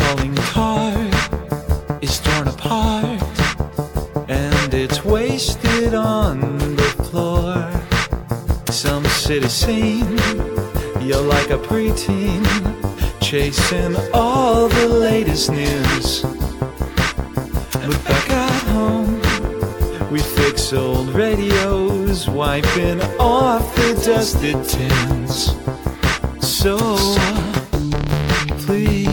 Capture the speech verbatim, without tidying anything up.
calling card is torn apart, and it's wasted on the floor. Some city scene, you're like a preteen, chasing all the latest news. But back at home, we fix old radios, wiping off the dusted tins. So, please